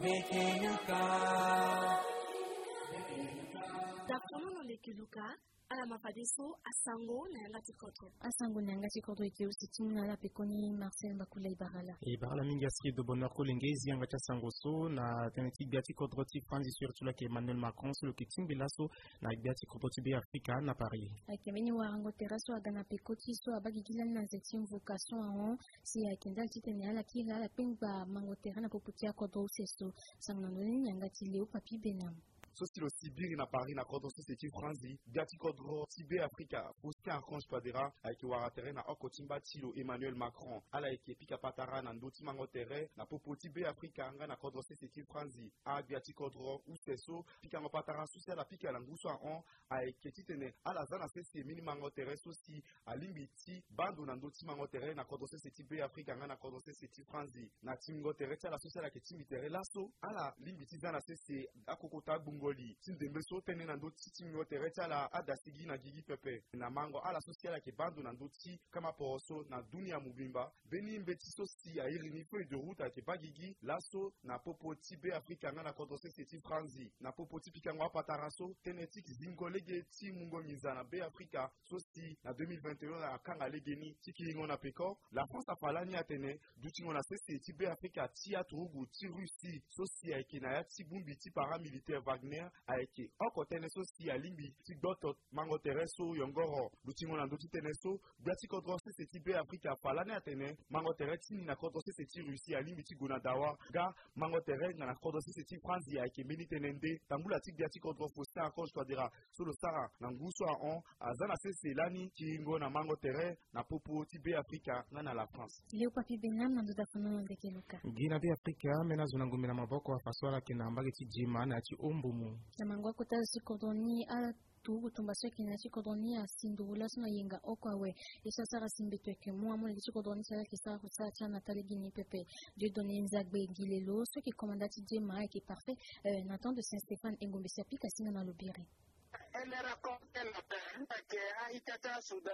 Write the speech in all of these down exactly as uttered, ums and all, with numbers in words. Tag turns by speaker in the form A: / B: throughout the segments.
A: Dakono lekiluka ala mapadeso asango na ngati koto
B: asango na ngati koto ikiusi timuna la pekoni Marcel Bakula Ibarala
C: Ibarala mingi asiri do bonheur kolengezi anga cha sangoso na teneti gati kodroti franzi surtout la ke Emmanuel Macron sur le kitimbi laso na gati kodroti be Africa na Paris
B: akemeni warango teraso agana pekoti so abagigila na zetim vocation en si akenda titene ala kila la pengba mango terana poputia kodro seso sangnandoni ngati leo papi benam
D: Sosi lo Sibiri na Paris na kodro société franzi gati kodro Tibé Africa Faustin Archange Padera avec waratere na okotimba tilo Emmanuel Macron ala eke pika patara na ndoti mango tere na popo Tibé Africa anga na kodro société franzi a gati kodro useso pika ngo patara susia la pika la nguso on avec titene ala zana sesi mini mango tere sosi alimbiti bando na ndoti mango tere na kodro société Tibé Africa anga na kodro société franzi na timingo tere tala susia la ke timitere laso ala limbiti zana sesi akokota Ngoli tindembe so tene na ndoti timingo tereta la adasigi na gigi pepe na mango ala sociale ke bando na ndoti kama poroso na dunia mubimba beni mbeti so si a irini feuille de route ke bagigi laso na popo Tibé Africa na kodrose seti franzi na popo tipika ngwa pataraso tenetik zingolege ti mungo mizana be Africa so si na deux mille vingt et un na kanga legeni tikilingo na peko la France a palani atene dutingo na seti Tibé Africa ti aturugu ti Russie so si a kinaya ti bumbi ti paramilitaire Wagner aeke oko teneso si alimbi ti doto mango tereso yongoro lutingo na ndoti teneso gati kodro se Tibé Africa palane atene mango tereti na kodro se ti Russie alimbi ti gonadawa ga mango tere na kodro se ti France aeke meni tenende tambula ti gati kodro Faustin Archange Padera solo sara na nguso a on azana se selani kingo na mango tere na popo Tibé Africa na la France
B: leo papi benam na ndoda fono ndekeluka
C: gina be Africa mena zona ngumela maboko afaswala ke na mbage ti jima na ti ombumu
B: Namangwa kota sikodoni ala tu kutumbaswa kina sikodoni asindula suna yenga okwawe isa sara simbetweke mwa mwa sikodoni sara kisa kusacha Nathalie Guinée Pepe Dieu donné nzagbe gilelo ce qui commandati Djema qui est parfait euh, Nathan de Saint-Stéphane Engombe Sapika sina na lobiri
E: elle raconte la peine que Aïtata Soudan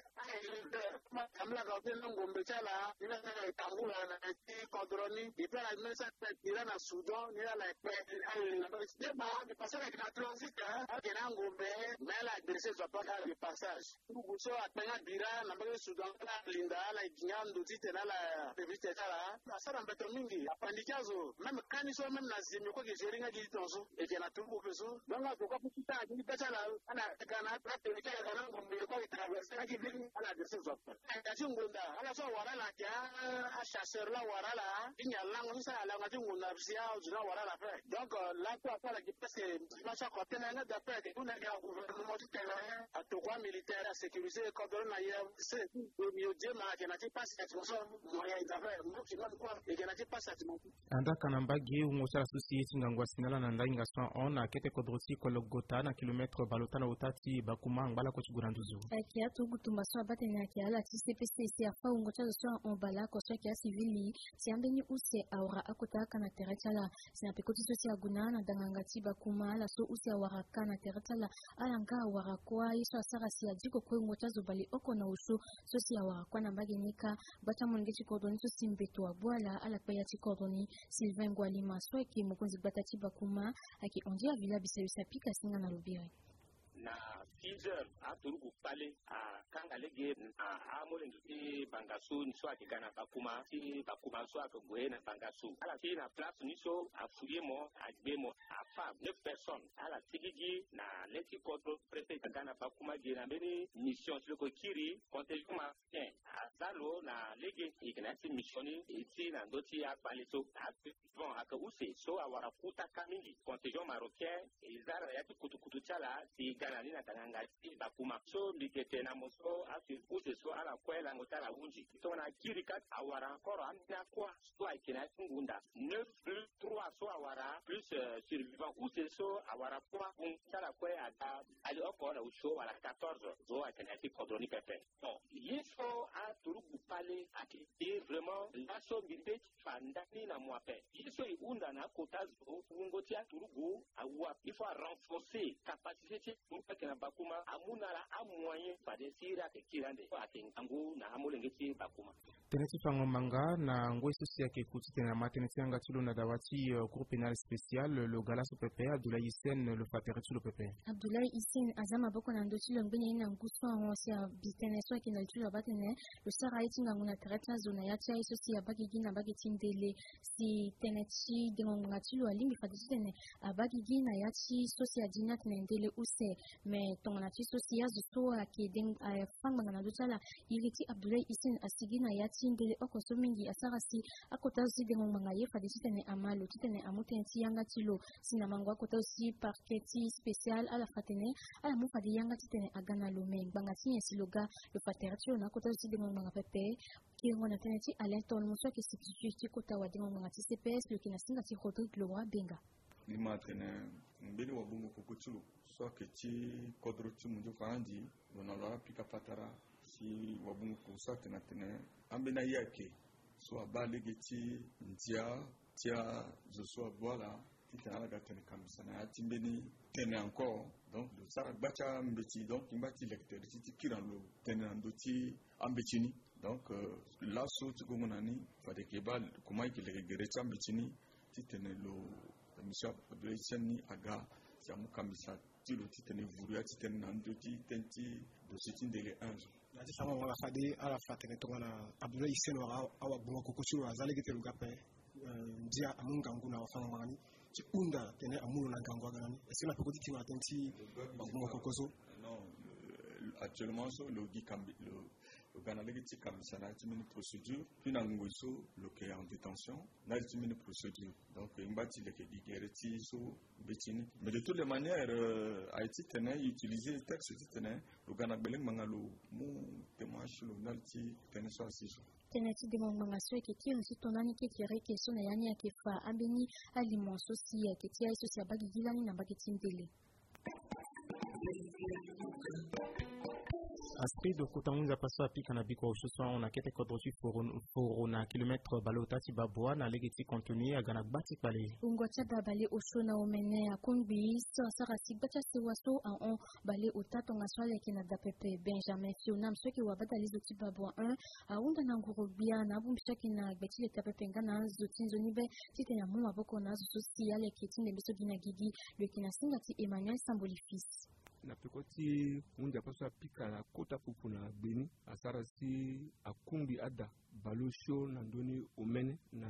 E: Kamla Gautena Ngombechala, Nina Tambula, Kodroni, Ipa Mesa Tirana Sudan, Nina la paix, de passer avec la transit, Ngombe, mais la dressée soit pas le passage. Bousso a Pena Bira, la Soudan, Linda, la Guinan, Doutite, la reviste, la Saram Betomingi, a Panikazo, même Caniso, même la Zimiko, qui est gérée à Gitonso, et qui a tout pour Peso, donc la Coca Puta, Petala, Anna, Gana, Pratica, Ngombe, qui traverse, qui vient à la dressée soit pas. Ngunda, ala so warala kya a chasseur la warala, inya lango sa la ngati ngunda bisia ujuna warala fe. Donc là quoi pas qui parce que ma cha côté na d'après que on a un gouvernement qui est à tout quoi militaire à sécuriser comme na ya c'est le mieux de ma qui n'a pas cette façon moyen d'affaire moi qui n'a quoi et qui n'a pas cette
C: anda kanambagi ungosa associate ngangwa sinala na ndinga so on akete kodroti kologota na kilomètre balota na utati bakuma ngala ko chiguranduzu.
B: Akia tu kutumba so batenya kia la C P C C afa ungocha so on bala ko so kia civili si ambeni use aura akota kana teretala si apekoti so si aguna na dangangati bakuma la so use aura kana teretala alanga aura kwa iso asara si adiko ko ungocha zo bali oko na uso so si aura kwa na bagenika bata mongechi kodoni so simbeto abwala ala paya ti kodoni Sylvain Gwalima so ki mukunzi batati bakuma aki ondia vila bisayu sapika singa na lubiri
F: na six heures a turugu pale a kangalege a amole nduti bangasu niso akigana bakuma ti bakuma so akogwe na bangasu ala ti na place niso afuyemo agbemo afa neuf personnes ala tigigi na leti kodro préfet gana bakuma gena beni mission sur ko kiri contingent matin azalo na lege igna ti missioni iti na ndoti a pale so bon aka use so awara kuta kamingi contingent marocain izara ya kutukutu chala ti nani na tanganga bakuma so likete na moso afi use so ala kwela ngotala unji to na kirika awara koro amna kwa so akina ngunda neuf plus trois so awara plus uh, survivant use so awara kwa ngala kwe ada ali okora usho wala quatorze so akina ti kodroni pepe bon yeso a turugu pale ati vraiment la so bide fandani na mwape yeso iunda na kotazo ngoti a turugu awa il faut renforcer capacité kena bakuma amuna la amoyen padesira ke kirande atengangu na amolengeti bakuma
C: teneti fango manga na ngwe sosi yake kuti tena mateneti anga tilo na dawati uh, groupe cour pénale spéciale, le Galas au P P, Abdoulaye Hissène, le Fateret sur le P P.
B: Abdoulaye Hissène, Azama Bokonandochi, le Mbeni Nanguso, Ansia Bitene, soit qui n'a eu la batene, le Saraïti Nanguna Tereta, Zonayati, Sosi, Abagigi, Nabagetin Dele, si Tenechi, Demongatu, Alim, Faditene, Abagigi, Nayati, Sosi, Adinat, Nendele, Use, mais ton nati Sosi, Azuto, qui est à Fanganadutala, Iriti Abdoulaye Hissène, Asigi, Nayati, Dele, Okosomingi, Asarasi, Akota aussi Demongaye, Faditene, Amalo, Titene, Amutenti, Yangatilo, Sinamangwa, Kota aussi, Parqueti spécial à la Fatene, à la Moufadi Yangatitene, Agana Lomé, Bangati, et Siloga, le Fateratio, Nakota aussi Demonganga Pepe, qui est en Ateneti, à l'internement, qui se situe Kota wa Demongati C P S, le Kinasinga, Rodrigue Leroy, Benga.
G: Limatene, Mbeli wa Bungo Kokotulo, soit que tu Kodrotu Mundu Fandi, on a l'aura Pika Patara, si Wabungo Kosa Tenatene, Ambena Yake. Soit balegeti ntia tia je sois voilà tite ala gatene kamsana timbeni tene encore donc le sara bacha mbeti donc imbati lecteur titi kiralo tene andoti ambetini donc euh, là so tugomonani fade kebal kuma ki legere chambetini titene lo monsieur Abdoulaye aga siamu kamisa tilo titene vuria titene andoti tenti de setindele ange
H: Nadi sama wala fadi ala fatene tongana Abdoulaye Hissène wa awa bunga kokosu wa zalege te lugape ndia amunga nguna wa fanga mangani ti unda tene amulu na ngangwa ganani esina pekoti ki watenti bunga kokoso
G: non actuellement so le gikambi le le ganalege ti kamisana ti mini procédure puis na ngoso le qui est en détention na ti mini procédure donc imbati le ki gere ti so betini mais de toutes les manières euh, Haïti tenait utiliser le texte ti tenait le ganabeleng mangalo mu témoignage le nalti tenait so assise
B: Teneti de Mangmaswe qui tire aussi ton année qui tire qui son ayani qui fa ambeni aliment sosi qui tire sosi abagi gilani na bagetin tele.
C: Aspect de Kotaunza passo a pique na biko chuswa on a kete kodrochi foro na kilomètre balota ti babwa na legeti contenu a ganak bati pale.
B: Ungwacha da bale oshona omene a kumbi so sarasi bacha sewaso a on bale ota tonga swale ki na dapepe Benjamin Fiona mso ki wabata lizo ti babwa un a unda na ngurubia na bumbisha ki na beti le tapepe ngana zotin zonibe tite na mwa boko na zo sociale ki tine biso gina gigi le kinasinga ti Emmanuel Sambolifis.
I: Na pekoti mundi apaso apika na kota pupu na beni asarasi akumbi ada balosho na ndoni omene na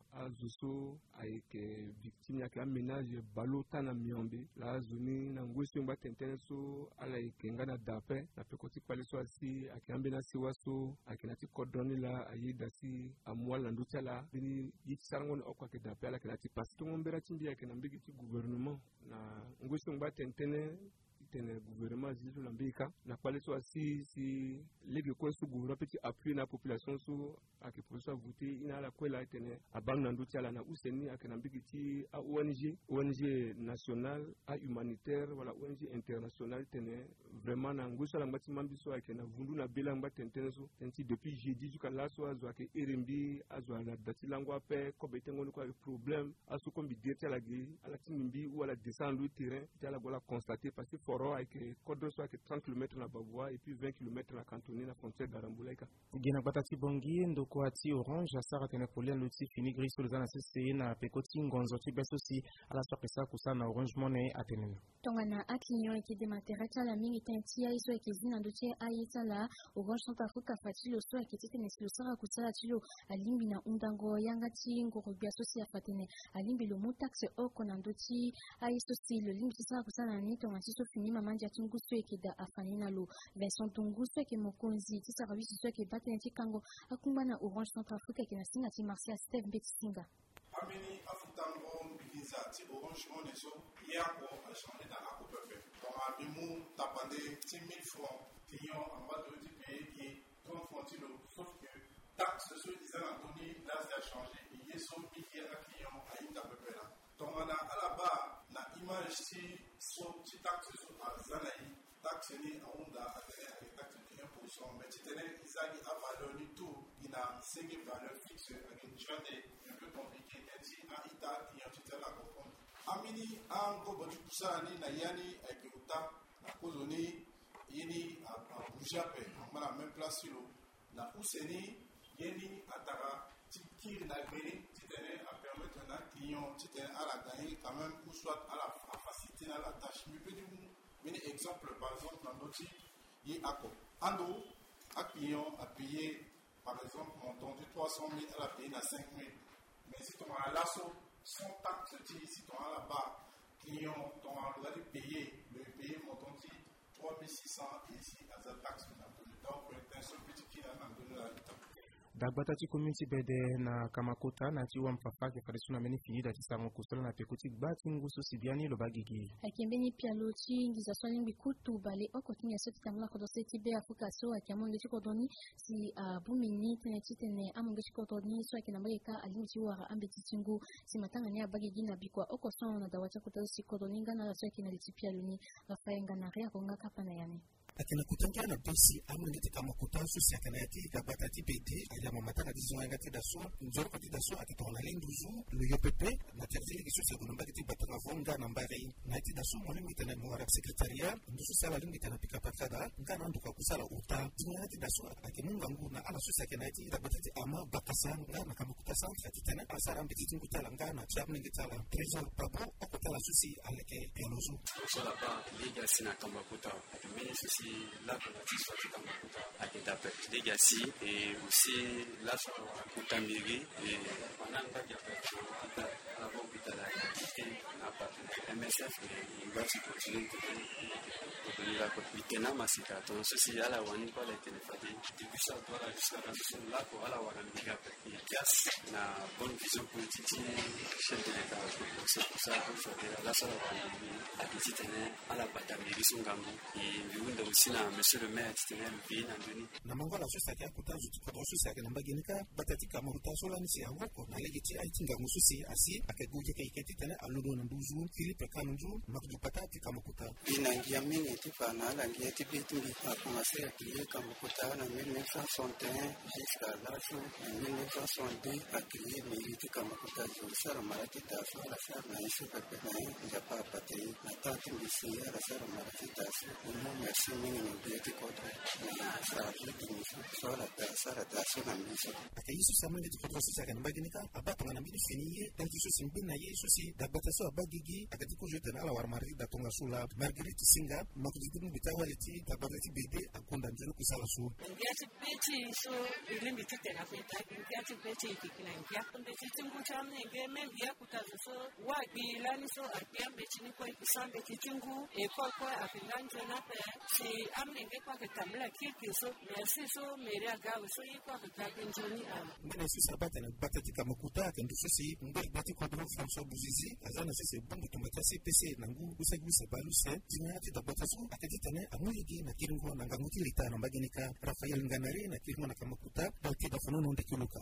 I: azuso ayeke victime yake aménage balota na miombe la azuni na ngweso mba tentene so ala yeke nga na dape na pekoti pale so asi ake ambe na siwa so ake na ti kodroni la ayida si amwala na nduti ala bini yiti sarango na okwa ke dape ala ke na ti pasi tongo mbera timbi yake na mbegi ti gouvernement na ngweso mba tentene tene gouvernement zizo na mbika na pale so asi si lege ko so gouvernement petit appui na population so ake professeur voter ina la kwela tene abang na nduti ala na useni ake na mbiki ti a O N G O N G national a humanitaire wala O N G international tene vraiment na nguso la ngati mambiso ake na vundu na bela ngba tentene so tenti depuis jeudi jusqu'à la so azo ake erembi azo na dati langwa pe ko betengo ko ake problème aso ko mbi dirti ala gi ala timbi ou ala descendre le terrain ti ala gola constater parce que avec Kodro soit trente kilomètres na Babwa et puis vingt kilomètres na Cantonné na frontière d'Arambulaika.
C: Gena batati bongi ndoko ati orange asara tene polien loti fini gris sur les anacc na pekoti ngonzo ti beso si ala so pesa kusa na orange money atenen.
B: Tongana akinyo ki de matériel la mingi tenti aiso ki zina ndoche aita la orange Centre Africa fatilo so ki tene lo sara kusa tilo alimbi na undango yanga ti ngoro bia so si afatene alimbi lo mutaxe okona ndoti aiso si le limbi sara kusa na ni tonga so fini manja tunguso ekida afanina lo Vincent Tunguso ke mokonzi ti service so ke batenti kango akumba na orange Centre Africa ke na singa ti Marcia Steve Betsinga
J: amini afutango bilinza ti orange money so yako a changé dans la coupe pepe donc abimu tapande ti mille francs client en bas de ti payer qui trente francs ti lo sauf que taxe so disant Anthony l'as a changé il y a so billet à client à une pepe là donc on a à la bas na image ti so ti taxe so azanayi taxe ni aunda atene avec taxe de un pour cent mais ti tene izali a valeur ni tout il a cinq valeur fixe avec une chande un peu compliqué enti a ita client ti tela comprendre amini ango botu kusani na yani avec uta na kozoni yini a bouger pe on a même place lo na useni yeni atara ti kiri na gbeni ti tene a permettre na client ti tene ala même, ou soit à la à faciliter la tâche. Mais peut dire, un exemple, par exemple, dans notre il y a quoi? Ando, un client a payé, par exemple, montant de trois cent mille, elle a payé à cinq mille. Mais si tu as l'assaut, sans taxe, si tu as là-bas, client, tu as payé, le payer montant de trois mille six cents ici, à la taxe. Donc, c'est un seul petit qui a donné la liste.
C: Dagbatati community bede na kamakota na tiwa mpafake farisuna meni fiida tisango kustola na pekuti gbati ngusu sibiani lo bagigi.
B: Akembeni pia lochi ngiza swali ngikutu bale okotinya sote tamla kodose tibe afuka so akiamonge chikodoni si bumini tene tene amonge chikodoni so akinambayeka alimchi wara ambeti tingu si matanga ni abagigi na bikwa okoso na dawacha kutazo sikodoni ngana la so akinaliti pia luni rafaenga na rea konga kapana yani.
K: Akina kutangia na bosi amwengete kama kutansu si akina yati kabatati pete ayama matanga dizo ngati daso nzoro kati daso akitona lenduzu luyo pepe na terfili kisu se kunomba kiti batanga vonga nambari na iti daso mwalimu tena mwara sekretaria ndusu sala lingi tena pika pakada ngana nduka kusala uta dizo ngati daso akimunga nguna ala susa akina yati kabatati ama bakasanga na kama kutasanga fati tena asara mbiti tingutala ngana chamne ngitala trésor pabo okotala susi aleke pelozu
L: sala ba liga sina kama kuta akimene susi la compétition qui à Ketape Legacy et aussi la Kutambiri et pendant que il y a à l'hôpital à partenaire M S F et il va se continuer de donner la compétition massicale donc ceci à la wani pas les téléphones depuis ça doit la jusqu'à la session là pour à la wani liga et casse na bonne vision politique chef de l'État c'est pour ça que je vais la salle à visiter à la Batamiri Sungambu et sina monsieur le maire titulaire bien andoni
K: na mangola so sakia kutazu kodro so sakia namba genika batati kama utaso la nisi awoko na legiti aitinga mususi asi akeguje kaiketi tena aludo na nduzu Philippe Kanunju makju patati kama kuta
M: ina ngiamini tipa na la ngieti bitumbi a commencer à crier kama kuta na mille neuf cent soixante et un jusqu'à l'âge de mille neuf cent soixante-deux à crier militi kama kuta jo sara marati taso la sara na isu pepe na njapa pate na tati mbisi la sara marati taso no merci
K: Akayisu samani dikoto sisa kana baginika abato ngana mbili finiye tanti so simbina yesu si dabataso abagigi akatiko jete na ala warmari datonga sula Marguerite Singa makudimu bitawaliti tabatati bebe akunda njero kusala su
N: ngati peti so ilimbi titena peta ngati peti ikikina ngati peti tingu chamne ngeme ngya kutazo so wagi lani so apiambe chini kwa isambe kitungu e kwa kwa afinganje na pe si amnenge kwa ketamla kiki so merci so meria gawo so yikwa kutagenjoni am
K: ngene si sabata na batati kama kutaka nduso si ngari bati kwa Dr. François Bouzizi azana sisi bungu tumata C P C na ngu usaguse baluse jinyati dabata so akajitane amuligi na kiringo na nganguti litana mbagenika Rafael Nganare na kiringo na kama kuta bati da fonono ndikiluka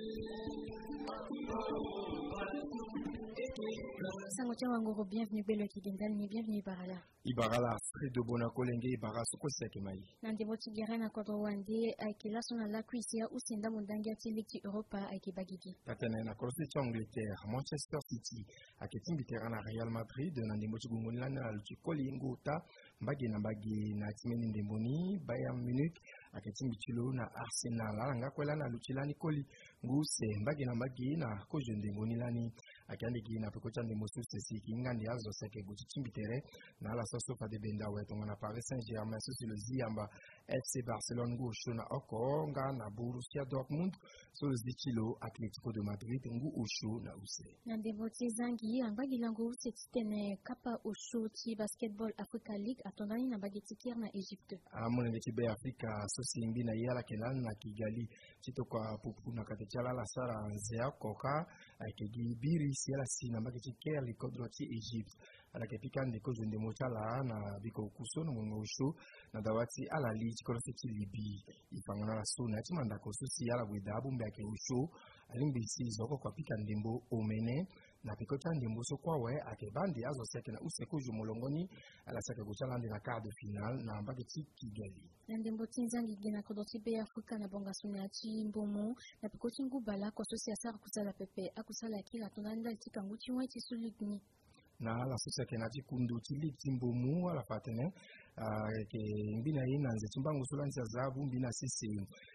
B: Sango Chawangoro, bienvenue Belo Kigendani, bienvenue Ibarala.
C: Ibarala, Fred de Bonakolenge, Ibara, Sokosek Mai.
B: Nandebo Tigera Kodro Wande, Aikela Sona Lakuisia, Usinda Mundangia Tiliki Europa, Aiki Bagigi.
C: Tatane na Koloseti Angleterre, Manchester City, Aketim Biterana Real Madrid, Nandebo Chigungunlana, Luchikoli Ngota, Mbagi na Mbagi na Timeni Ndemboni, Bayern Munich, Aketim Bichilo na Arsenal, Langakwela na Luchilani Koli, Nguse, Mbagi na Mbagi na Kojo Ndemboni Lani. Akandiki na pekocha ndemo sose siki ngandi azo seke guti chimbitere na la soso fa de benda wetonga na Paris Saint-Germain sosi le Ziamba F C Barcelone go shona oko nga na Borussia Dortmund so le Chilo Atletico de Madrid ngu osho na use
B: na ndemo tizangi ambagi lango use tene kapa osho ti basketball Africa League atondani na bageti kier na Egypte
C: amone ne tibe Africa sosi mbi na yala kelan na Kigali tito kwa pupu na katechala la sara nzea koka akegi biri siela sina mbaki keli kodroti Egypt ala kepika ndiko jende motala na biko kusono mongosho na dawati ala li chikorofeti libi ifangana la sona timanda kosusi ala bwedabu mbake usho alimbisi zoko kwa pika ndembo omene na pikota ndembo so kwawe akebandi azo seke na useko jumolongoni ala seke kuchala ndi na quart de finale na mbaki Kigali
B: ndembo tinzangi gena kodoti be Afrika na bonga sunati mbomo na pikoti ngubala kwa sosi asara kusala pepe akusala kila tonanda tika nguchi wati sulugni
C: na la sosia kenati kundu tili timbomu ala fatene ke mbina ina nze timbangu sulanza zabu mbina sisi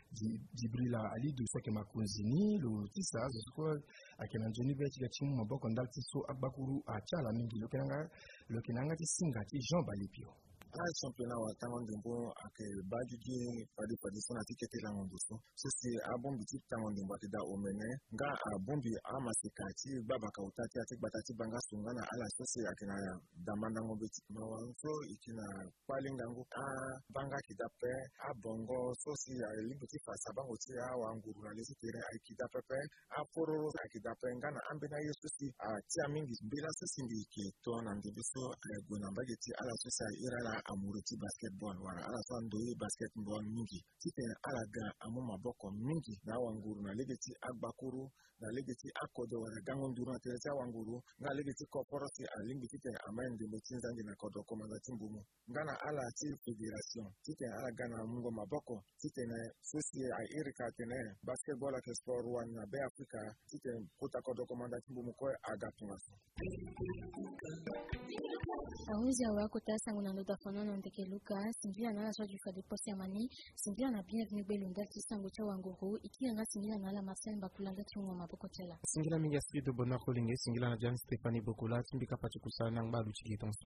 C: Jibrila Ali Dusake Makunzini lo tisa zo akena Johnny Beti ya timu maboko ndalti so abakuru achala mingi lokenanga lokenanga tisinga ti Jean Balipio
O: a championnat wa tango ndimbo ake bagigi padi padi sona tikete la ngondoso sisi abombi ti tango ndimbo atida omene nga abombi amasekati baba kautati ati batati banga sungana ala sisi akena damanda ngombe ti mawa so ikina kwalinga ngo a banga kidape a bongo sosi ya libuti fasa bango ti a wanguru na lesi tere a kidape a pororo a kidape ngana ambena yesu si a ti amingi bila sisi ndi ki to na ndibiso a gona bageti ala sisi a irala amureti basketball wala ala so ndoyi basketball mingi tite ala ga amu maboko mingi na wanguru na legeti agbakuru na legeti akodo wala gango nduru na teresa wanguru nga legeti koporosi alingi tite amende metinza ndi na kodo komanda timbumu ngana ala ti federation tite ala gana mungo maboko tite na sosi a erika tene basketball ak sport one na be Africa tite kota kodo komanda timbumu ko agatunga
B: awezi awako tasa nguna ndo tafana na ndeke Luka sinjila na la soa du fade posi amani sinjila na bienvenue belunda tisango cha wanguru ikia nga sinjila na la Marcel Bakulanda timu wa maboko tela
C: sinjila mingi asiri do bonheur kolinge sinjila na Jan Stéphanie Bokola timbika pachukusana ngba luchiki